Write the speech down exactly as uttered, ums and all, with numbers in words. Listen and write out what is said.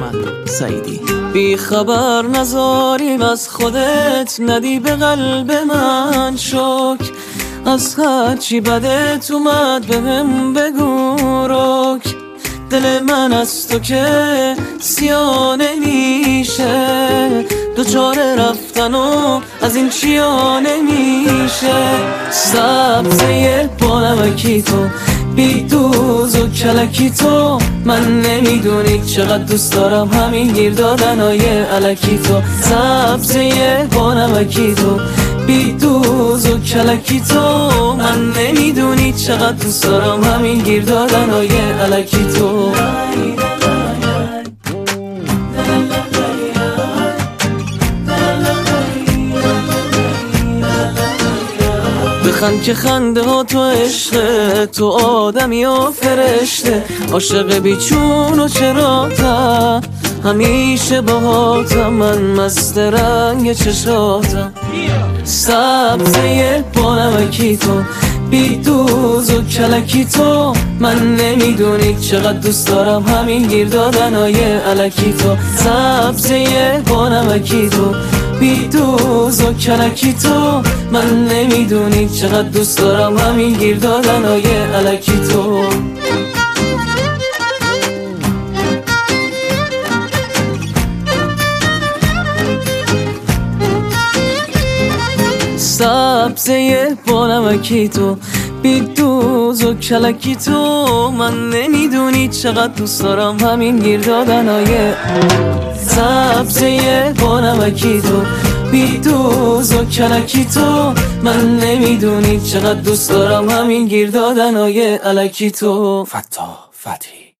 من سعیدی. بی خبر نذاریم از خودت، ندی به قلب من شک، از هرچی بدت اومد بهم بگو رک. دل من از تو که سیاه نمیشه، دوچاره رفتن و از این چیا نمیشه. سبزه با نمکی تو، بی دوز و کلکی تو، من نمیدونی چقدر دوست دارم همین گیر دادنای الکی تو. سبزه با نمکی تو، بی دوز و کلکی تو، من نمیدونی چقدر دوست دارم همین گیر دادنای الکی تو. بخند که خنده ها تو عشقه، تو آدمی و فرشته، عاشق بیچون و چراتم، همیشه باهاتم، من مست رنگ چشاتم. سبزه با نمکی تو، بی دوز و کلکی تو، من نمیدونی چقدر دوست دارم همین گیر دادنای الکی تو. سبزه با نمکی تو، بی دوز و کلکی تو، من نمیدونی چقدر دوست دارم همین گیر دادنای الکی تو. سبزه با نمکی تو، بی دوز و کلکی تو، من نمیدونی چقدر دوست دارم همین گیر دادنای. سبزه با نمکی تو، بی دوز و کلکی تو، من نمیدونی چقدر دوست دارم همین گیر دادنای الکی تو. فتاح فتحی.